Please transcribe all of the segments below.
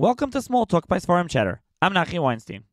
Welcome to Small Talk by Sfarim Chatter. I'm Nachi Weinstein.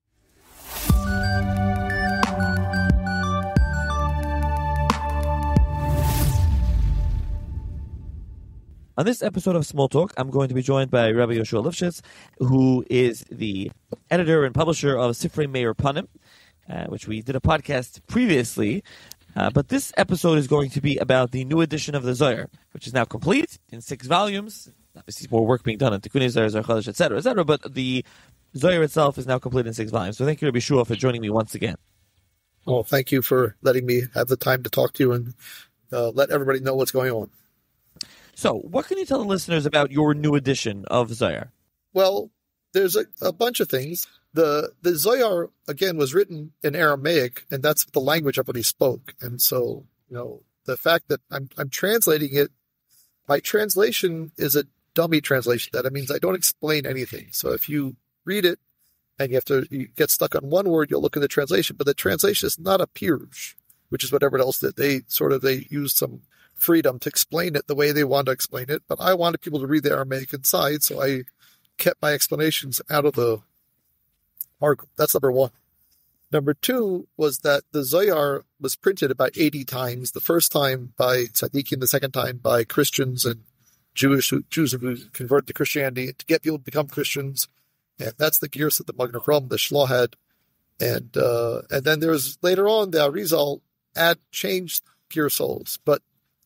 On this episode of Small Talk, I'm going to be joined by Rabbi Yoshua Lifshitz, who is the editor and publisher of Sifrei Meir Panim, which we did a podcast previously. But this episode is going to be about the new edition of the Zohar, which is now complete in 6 volumes. Obviously, more work being done on Tikkunei Zohar, Zohar Chadash, etc., but the Zohar itself is now complete in 6 volumes. So thank you, Rabbi Yoshua, for joining me once again. Well, thank you for letting me have the time to talk to you and let everybody know what's going on. So, what can you tell the listeners about your new edition of Zohar? Well, there's a bunch of things. The Zohar, again, was written in Aramaic, and that's the language everybody spoke. And so, the fact that I'm translating it, my translation is a dummy translation. That means I don't explain anything. So if you read it and you get stuck on one word, you'll look at the translation. But the translation is not a pirush, which is what everyone else did. They used some freedom to explain it the way they wanted to explain it. But I wanted people to read the Aramaic inside, so I kept my explanations out of the article. That's number one. Number two was that the Zohar was printed about 80 times. The first time by tzaddikim, the second time by Christians and Jews who convert to Christianity to get people to become Christians. And that's the gears that the Magen Avraham, the Shloh had. And then there's later on the Arizal changed girsos. But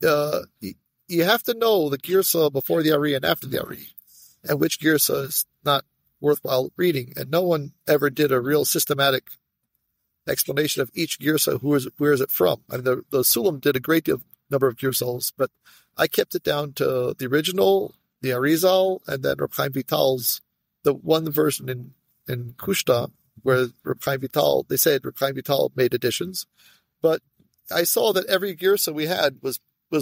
you have to know the girsa before the Ari and after the Ari, and which girsa is not worthwhile reading. And no one ever did a real systematic explanation of each girsa. Where is it from? I mean, the Sulam did a great number of girsos, but I kept it down to the original, the Arizal, and then Reb Chaim Vital's, the one version in Kushta, where Reb Chaim Vital, they said Reb Chaim Vital made additions. But I saw that every girsa we had was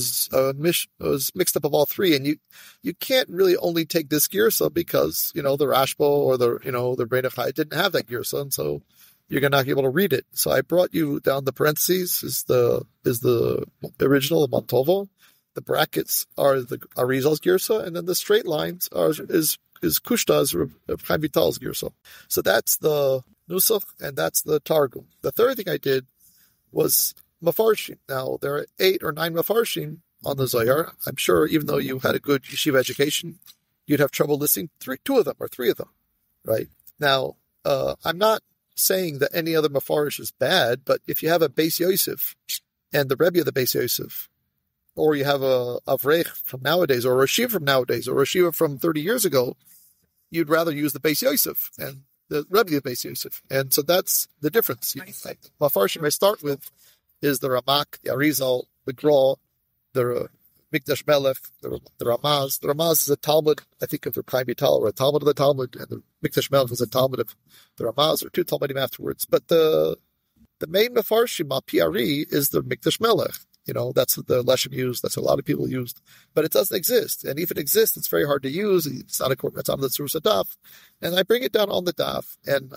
mixed up of all three, and you can't really only take this girsa because the Rashba or the Bein Achai didn't have that girsa, and so you're not be able to read it. So I brought you down the parentheses is the original, the Montovo. The brackets are the Arizal's girsa, and then the straight lines is Kushta's Chaim Vital's girsa. So that's the Nusach, and that's the Targum. The third thing I did was Mefarshim. Now, there are 8 or 9 Mefarshim on the Zohar. I'm sure even though you had a good yeshiva education, you'd have trouble listing 2 of them or 3 of them, right? Now, I'm not saying that any other Mefarish is bad, but if you have a Beis Yosef and the Rebbe of the Beis Yosef, or you have a Avrech from nowadays, or a Shiva from nowadays, or a Shiva from 30 years ago, you'd rather use the Beis Yosef and the Rebbe of Beis Yosef. And so that's the difference. Mefarshim I start with is the Ramak, the Arizal, the Gra, the Mikdash Melech, the Ramaz. The Ramaz is a Talmud, I think, of the Chaim Vital, or a Talmud of the Talmud, and the Mikdash Melech is a Talmud of the Ramaz, or 2 Talmudim afterwards. But the main Mefarshim, Piari, is the Mikdash Melech. That's the Leshem used. That's what a lot of people used. But it doesn't exist. And if it exists, it's very hard to use. It's not it's on the Tzuras Daf. And I bring it down on the Daf. And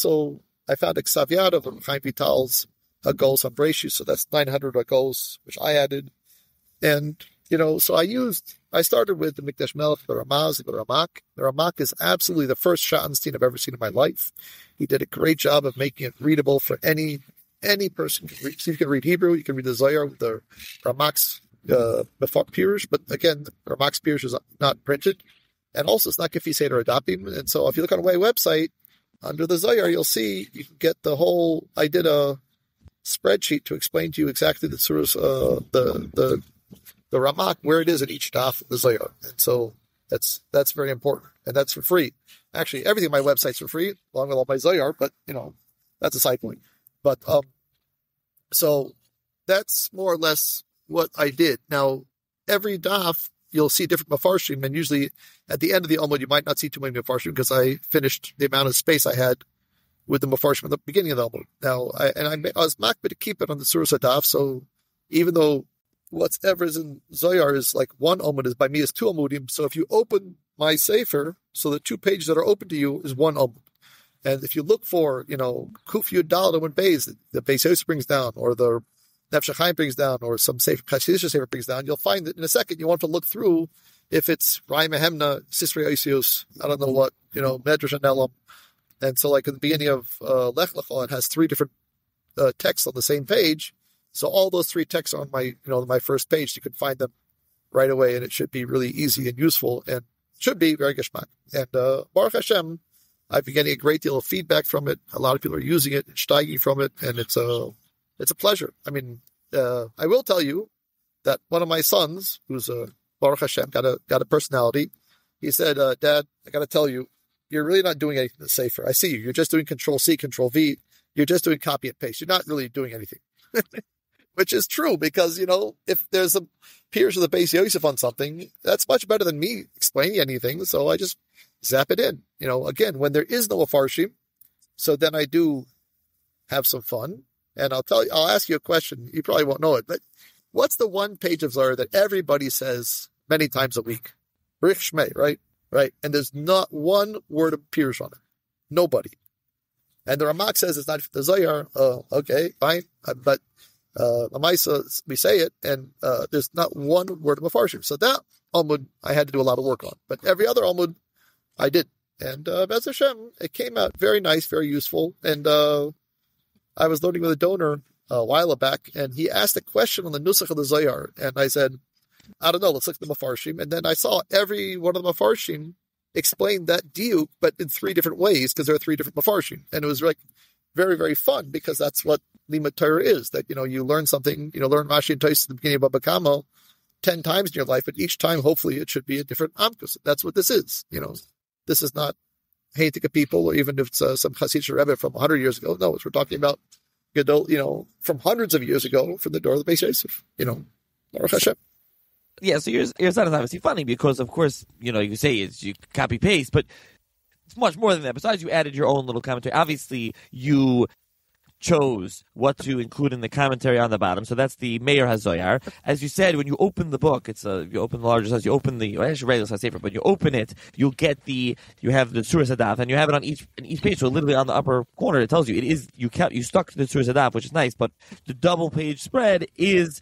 I found a Ksav of Chaim Vital's Agos on Breishis. So that's 900 Agos, which I added. And, so I started with the Mikdash Melech, the Ramaz, the Ramak. The Ramak is absolutely the first Schottenstein I've ever seen in my life. He did a great job of making it readable for any person. So you can read Hebrew, you can read the Zohar with the Ramak's Pirush, but again, the Ramak's Pirush is not printed, and also it's not Gefi Seder Adapim. And so if you look on my website, under the Zohar, you'll see you can get the whole. I did a spreadsheet to explain to you exactly the Tzuras, the Ramak, where it is in each daf of the Zohar. And so that's very important, and that's for free. Actually, everything on my website's for free, along with all my Zohar, but that's a side point. But so that's more or less what I did. Now, every daf, you'll see different Mefarshim, and usually at the end of the Omud, you might not see too many Mefarshim because I finished the amount of space I had with the Mefarshim at the beginning of the Omud. Now, I was makbid to keep it on the Tzuras Daf, so even though whatever is in Zohar is like 1 Omud, is by me is 2 Omudim, so if you open my Sefer, so the 2 pages that are open to you is 1 Omud. And if you look for, Kuf Yud Daled and Beis, the Beis Yosef brings down, or the Nefesh HaChaim brings down, or some Sefer Chassidus Sefer brings down, you'll find that in a second you want to look through If it's Raimahemna, Sisri Isius, I don't know what, Medrash and Elam. And so like at the beginning of Lech Lecha, it has 3 different texts on the same page. So all those 3 texts are on my first page. You can find them right away, and it should be really easy and useful, and should be very geschmack. And Baruch Hashem, I've been getting a great deal of feedback from it. A lot of people are using it and steiging from it, and it's a pleasure. I mean, I will tell you that one of my sons, who's a Baruch Hashem, got a personality. He said, "Dad, I got to tell you, you're really not doing anything to Sefer. I see you. You're just doing Control C, Control V. You're just doing copy and paste. You're not really doing anything." Which is true, because, if there's a peers of the Beis Yosef on something, that's much better than me explaining anything. So I just zap it in. Again, when there is no Afarshim, so then I do have some fun. And I'll ask you a question. You probably won't know it, but what's the one page of Zohar that everybody says many times a week? Rich Shmei, right? Right. And there's not one word of Pirush on it. Nobody. And the Ramak says it's not the Zohar. Okay, fine. But Lamaisa, we say it, and there's not one word of Mefarshim. So that Almud I had to do a lot of work on. But every other Almud I did. And Bez Hashem, it came out very nice, very useful. And I was learning with a donor a while back, and he asked a question on the Nusach of the Zohar. And I said, I don't know, let's look at the Mefarshim. And then I saw every one of the Mefarshim explain that diuk, but in 3 different ways, because there are 3 different Mefarshim. And it was like very, very fun, because that's what Limud Torah is, that, you learn something, learn Rashi and Tosfos at the beginning of Baba Kama 10 times in your life, but each time, hopefully, it should be a different Amkus. That's what this is. This is not Haitika people, or even if it's some Hasidic Rebbe from 100 years ago. No, we're talking about Gadol, from hundreds of years ago, from the door of the Beis Yosef, Baruch Hashem. Yeah, so your son is obviously funny because, of course, you say you copy paste, but it's much more than that. Besides, you added your own little commentary. Obviously, you chose what to include in the commentary on the bottom. So that's the Meir HaZoyar. As you said, when you open the book, you open the larger size, you open the, actually regular size safer, but you open it, you have the Surah Sadaf, and you have it on each page. So literally on the upper corner, it tells you, you stuck to the Surah Sadaf, which is nice, but the double page spread is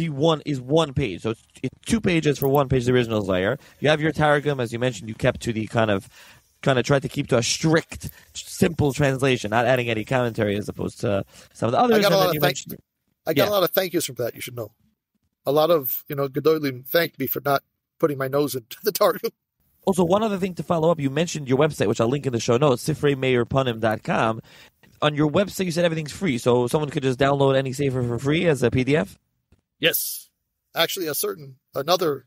one page. So it's 2 pages for 1 page, the original Zohar. You have your Targum, as you mentioned, you kept to the kind of tried to keep to a strict, simple translation, not adding any commentary as opposed to some of the others. I got a lot of thank yous from that, you should know. A lot of, Gedolim thanked me for not putting my nose into the Targum. Also, one other thing to follow up, you mentioned your website, which I'll link in the show notes, sifreimeirpanim.com. On your website, you said everything's free, so someone could just download any sefer for free as a PDF? Yes. Actually, another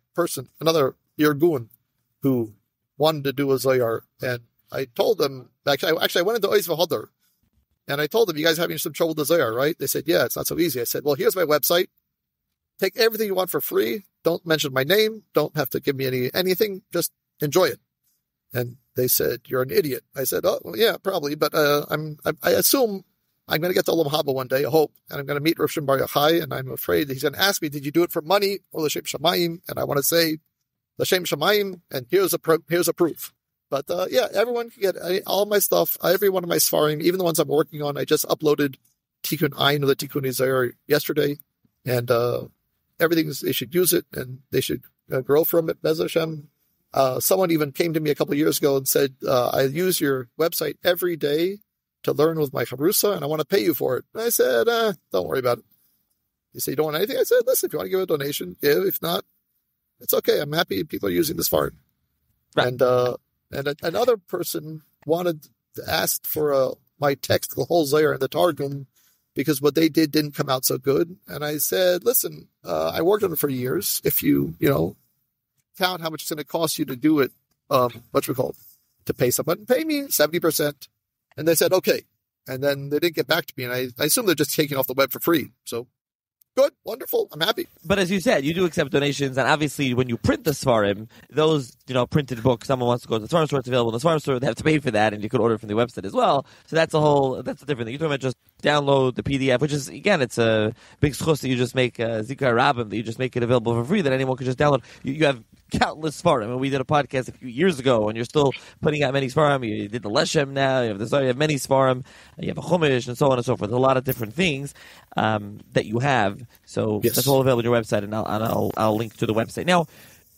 Irgun who wanted to do a Zohar, and I told them, actually I went into Oiz V'Hodor, and I told them, you guys are having some trouble with the Zohar, right? They said, yeah, it's not so easy. I said, well, here's my website. Take everything you want for free. Don't mention my name. Don't have to give me anything. Just enjoy it. And they said, you're an idiot. I said, oh, well, yeah, probably, but I assume I'm going to get to Olam Haba one day, I hope, and I'm going to meet Rav Shimon Bar Yochai, and I'm afraid he's going to ask me, did you do it for money or L'Shem Shamayim? And I want to say, L'Shem Shamayim, and here's a proof. But yeah, everyone can get all my stuff, every one of my Sfarim, even the ones I'm working on. I just uploaded Tikkun Ayin of the Tikkun Zohar yesterday, and they should use it, and they should grow from it, Bez Hashem. Someone even came to me a couple of years ago and said, I use your website every day to learn with my Chavrusa, and I want to pay you for it. And I said, don't worry about it. You say you don't want anything? I said, listen, if you want to give a donation, give. If not, it's okay. I'm happy people are using this for it. Right. And another person wanted to ask for my text, the whole Zohar and the Targum, because what they did didn't come out so good. And I said, listen, I worked on it for years. If you count how much it's going to cost you to do it, to pay someone, pay me 70%. And they said, okay. And then they didn't get back to me. And I assume they're just taking off the web for free. So good, wonderful. I'm happy. But as you said, you do accept donations, and obviously when you print the Svarim, those printed books, someone wants to go to the Svarim store, it's available in the Svarim store, they have to pay for that, and you could order from the website as well. So that's a different thing. You're talking about just download the PDF, which is, again, it's a big schus that you just make Zikar Rabbim, that you just make it available for free, that anyone can just download. You have countless Svarim. I mean, we did a podcast a few years ago, and you're still putting out many Svarim. You did the Leshem now, you have the Zohar, you have many Svarim, you have a Chumash, and so on and so forth. There's a lot of different things that you have. So yes, that's all available on your website, and I'll link to the website. Now,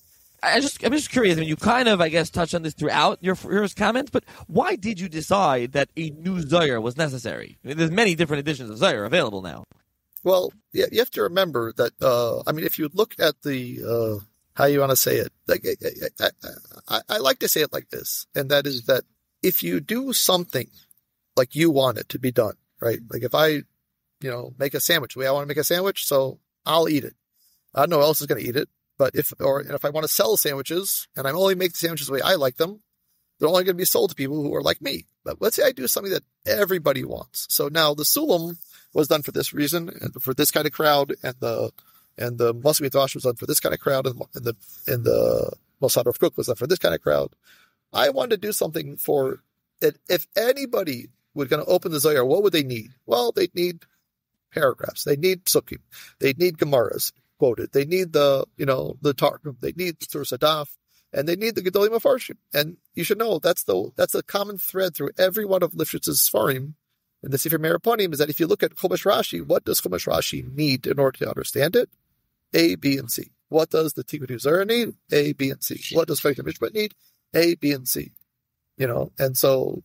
I'm just curious. I mean, you kind of, I guess, touched on this throughout your first comments, but why did you decide that a new Zohar was necessary? I mean, there's many different editions of Zohar available now. Well, yeah, you have to remember that. I mean, if you look at the how you want to say it, like I like to say it like this, and that is that if you do something like you want it to be done, right? Like if I, make a sandwich the way I want to make a sandwich, so I'll eat it. I don't know who else is going to eat it. But if I want to sell sandwiches and I only make the sandwiches the way I like them, they're only going to be sold to people who are like me. But let's say I do something that everybody wants. So now the Sulam was done for this reason and for this kind of crowd, and the Musaf Midrash was done for this kind of crowd, and the Mosad Rav Kook was done for this kind of crowd. I wanted to do something for it. If anybody was going to open the Zohar, what would they need? Well, they'd need paragraphs. They need psukim. They need gemaras quoted. They need the Targum. They need the Tur Sadaf, and they need the Gedolim Mefarshim. And you should know that's the common thread through every one of Lifshitz's Sfarim in the Sefer Meir Panim, is that if you look at Chumash Rashi, what does Chumash Rashi need in order to understand it? A, B, and C. What does the Tikkun Zohar need? A, B, and C. What does Fekta Mishpat need? A, B, and C. And so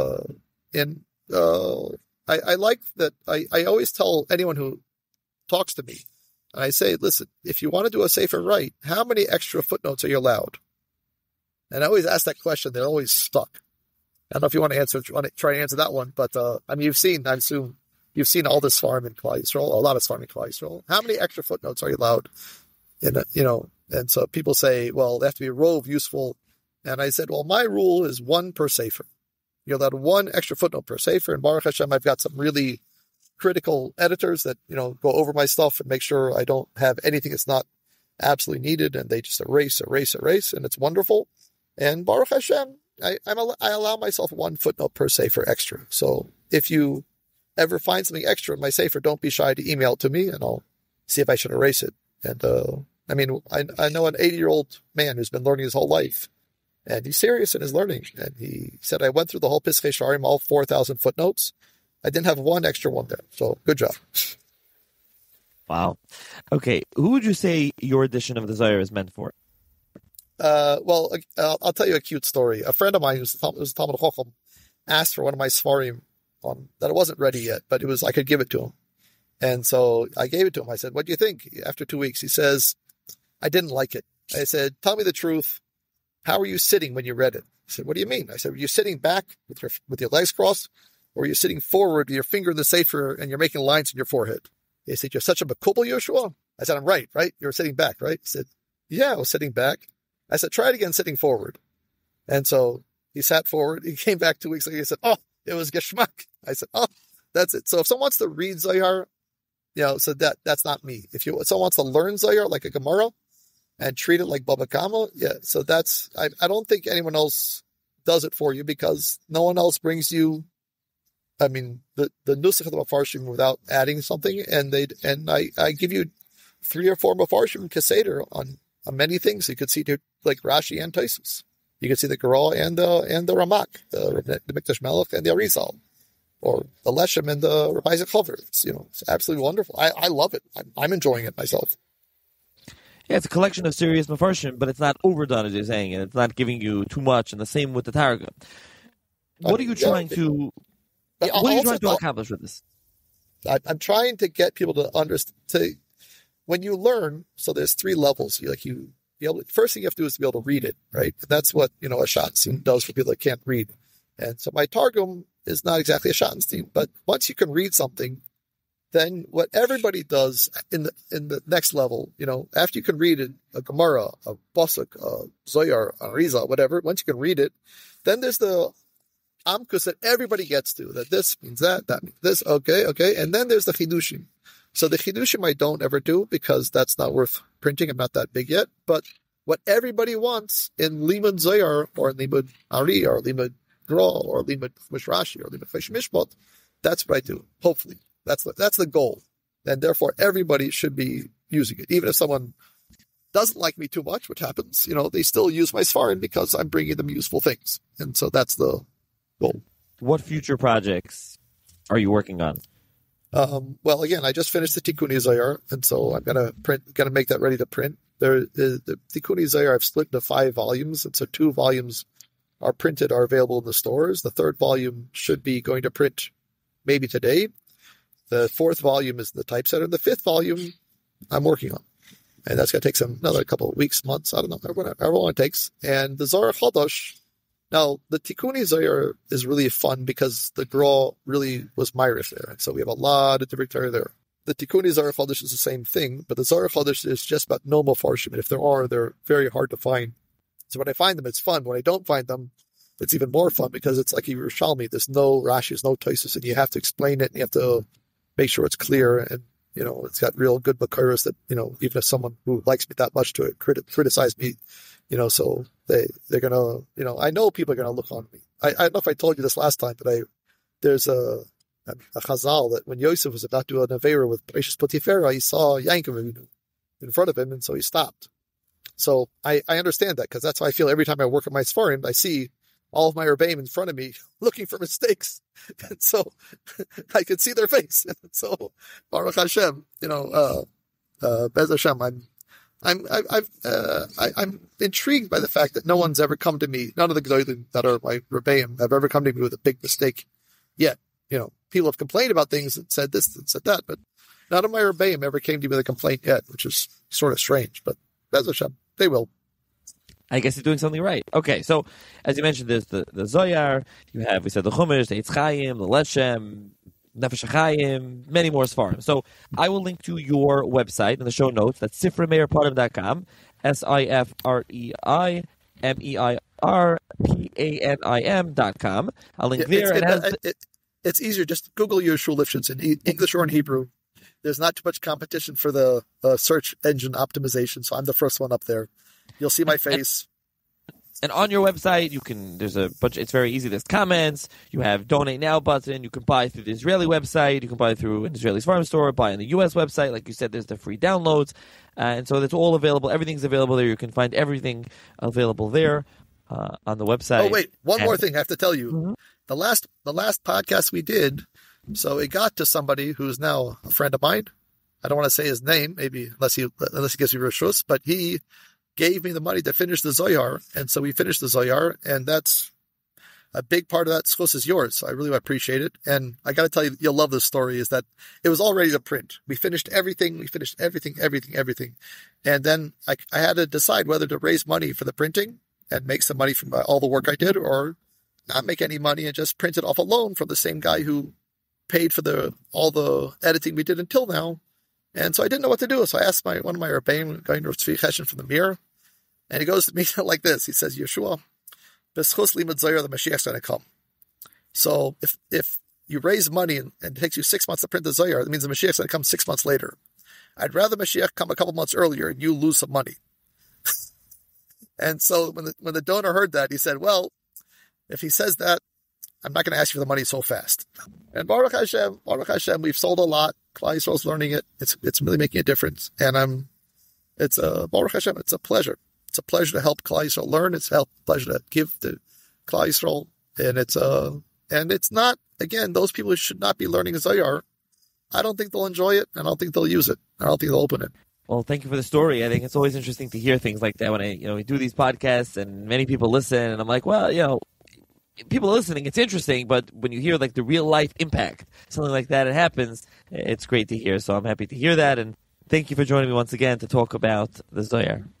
I like that. I always tell anyone who talks to me, and I say, listen, if you want to do a Sefer right, how many extra footnotes are you allowed? And I always ask that question. They're always stuck. I don't know if you want to try and answer that one, but I mean, I assume you've seen all this farm in Klal Yisrael, a lot of farm in Klal Yisrael. How many extra footnotes are you allowed? And so people say, well, they have to be rove useful. And I said, well, my rule is one per Sefer. You're allowed one extra footnote per Sefer. And Baruch Hashem, I've got some really critical editors that, go over my stuff and make sure I don't have anything that's not absolutely needed. And they just erase. And it's wonderful. And Baruch Hashem, I allow myself one footnote per Sefer extra. So if you ever find something extra in my Sefer, don't be shy to email it to me and I'll see if I should erase it. And, I know an 80-year-old man who's been learning his whole life, and he's serious in his learning. And he said, I went through the whole Pischei Sharim, all 4,000 footnotes. I didn't have one extra one there. So good job. Wow. Okay. Who would you say your edition of the Zohar is meant for? Well, I'll tell you a cute story. A friend of mine who's a Talmud Chacham asked for one of my Sfarim that it wasn't ready yet, but it was, I could give it to him. And so I gave it to him. I said, what do you think? After 2 weeks, he says, I didn't like it. I said, tell me the truth. How were you sitting when you read it? He said, what do you mean? I said, were you sitting back with your legs crossed, or were you sitting forward with your finger in the Sefer and you're making lines in your forehead? He said, you're such a Makubal Yeshua? I said, I'm right? You were sitting back, right? He said, yeah, I was sitting back. I said, try it again sitting forward. And so he sat forward. He came back 2 weeks later. He said, oh, it was Geschmack. I said, oh, that's it. So if someone wants to read Zohar, so that's not me. If someone wants to learn Zohar like a Gemara and treat it like Baba Kama, yeah. So I don't think anyone else does it for you, because no one else brings you, the Nusach of the Mefarshim without adding something. And I give you 3 or 4 Mefarshim Keseder on many things. You could see like Rashi and Tosfos. You could see the Gra and the Ramak, the Mikdash Melech and the Arizal, or the Leshem and the Rabbi Isaac Chover. It's absolutely wonderful. I love it. I'm enjoying it myself. Yeah, it's a collection of serious Mefarshim, but it's not overdone, as you're saying, and it's not giving you too much. And the same with the Targum. What are you trying to accomplish with this? I'm trying to get people to understand. When you learn, so there's 3 levels. First thing you have to do is to be able to read it, right? And that's what, a Schottenstein does for people that can't read. And so my Targum is not exactly a Schottenstein, but once you can read something, then what everybody does in the next level, after you can read it, a Gemara, a Pasuk, a Zohar, a Arizal, whatever, once you can read it, then there's the Amkus that everybody gets to, that this means that means this, okay, and then there's the Chidushim. So the Chidushim I don't ever do, because that's not worth printing. I'm not that big yet. But what everybody wants in Limud Zohar, or Limud Ari, or Limud Gra, or Limud Rashi, or Limud Choshen Mishpat, that's what I do. Hopefully. That's the goal. And therefore everybody should be using it. Even if someone doesn't like me too much, which happens, they still use my Sfarim because I'm bringing them useful things. And so that's the goal. What future projects are you working on? Well, again, I just finished the Tikkun Zohar, and so I'm gonna make that ready to print. The Tikkun Zohar I've split into 5 volumes, and so 2 volumes are available in the stores. The 3rd volume should be going to print maybe today. The 4th volume is the typesetter. And the 5th volume I'm working on. And that's going to take another couple of weeks, months, I don't know, however long it takes. And the Zohar Chodosh, now the Tikkun Zohar is really fun because the Gra really was Myrish there. And so we have a lot of different Torah there. The Tikkun Zohar Chodosh is the same thing, but the Zohar Chodosh is just about no Mefarshim. And if there are, they're very hard to find. So when I find them, it's fun. When I don't find them, it's even more fun because it's like Yerushalmi. There's no Rashi's, no Tosfos, and you have to explain it and you have to make sure it's clear. And, it's got real good Makoros that, even if someone who likes me that much to criticize me, so they're going to, I know people are going to look on me. I don't know if I told you this last time, but there's a chazal that when Yosef was about to do an Avera with Precious Potiphera, he saw Yankov in front of him, and so he stopped. So I understand that because that's how I feel every time I work at my Sfarim. I see all of my Rebbeim in front of me looking for mistakes. And so I can see their face. And so Baruch Hashem, Bez Hashem, I'm intrigued by the fact that no one's ever come to me, none of the Gdolim that are my Rebbeim have ever come to me with a big mistake yet. People have complained about things and said this and said that, but none of my Rebbeim ever came to me with a complaint yet, which is sort of strange, but Bez Hashem, they will. I guess you're doing something right. Okay, so as you mentioned, there's the Zohar. We said the Chumash, the Eitz Chaim, the Leshem, Nefesh HaChaim, many more Sfarim. So I will link to your website in the show notes. That's sifreimeirpanim.com, SIFREImeirpanim.com. I'll link there. It's easier. Just Google Yehoshua Lifshitz in English or in Hebrew. There's not too much competition for the search engine optimization, so I'm the first one up there. You'll see my face. And on your website, there's a bunch, it's very easy. There's comments. You have donate now button. You can buy through the Israeli website. You can buy through an Israeli farm store, buy on the US website. Like you said, there's the free downloads. And so that's all available. Everything's available there. You can find everything available there on the website. Oh, wait. One more thing I have to tell you. Mm-hmm. The last podcast we did, so it got to somebody who's now a friend of mine. I don't want to say his name, maybe unless he gives me reshus, but he gave me the money to finish the Zohar, and so we finished the Zohar, and that's a big part of that schus is yours. So I really appreciate it, and I got to tell you, you'll love this story. Is that it was all ready to print. We finished everything. And then I had to decide whether to raise money for the printing and make some money from all the work I did, or not make any money and just print it off a loan from the same guy who paid for all the editing we did until now. And so I didn't know what to do. So I asked one of my Rebbeim, going to Tzvi Cheshen from the Mir, and he goes to me like this. He says, Yeshua, b'schus limud Zohar, the Mashiach's going to come. So if you raise money and it takes you 6 months to print the Zohar, that means the Mashiach's going to come 6 months later. I'd rather Mashiach come a couple months earlier and you lose some money. And so when the donor heard that, he said, well, if he says that, I'm not going to ask you for the money so fast. And Baruch Hashem, we've sold a lot. Klal Yisrael's learning it. It's really making a difference. And Baruch Hashem, it's a pleasure. It's a pleasure to help Klal Yisrael learn. It's a pleasure to give to Klal Yisrael. And it's not, again, those people who should not be learning Zohar, I don't think they'll enjoy it. I don't think they'll use it. I don't think they'll open it. Well, thank you for the story. I think it's always interesting to hear things like that when we do these podcasts and many people listen, and I'm like, well, people are listening, it's interesting, but when you hear like the real life impact, something like that, it happens, it's great to hear. So I'm happy to hear that, and thank you for joining me once again to talk about the Zohar.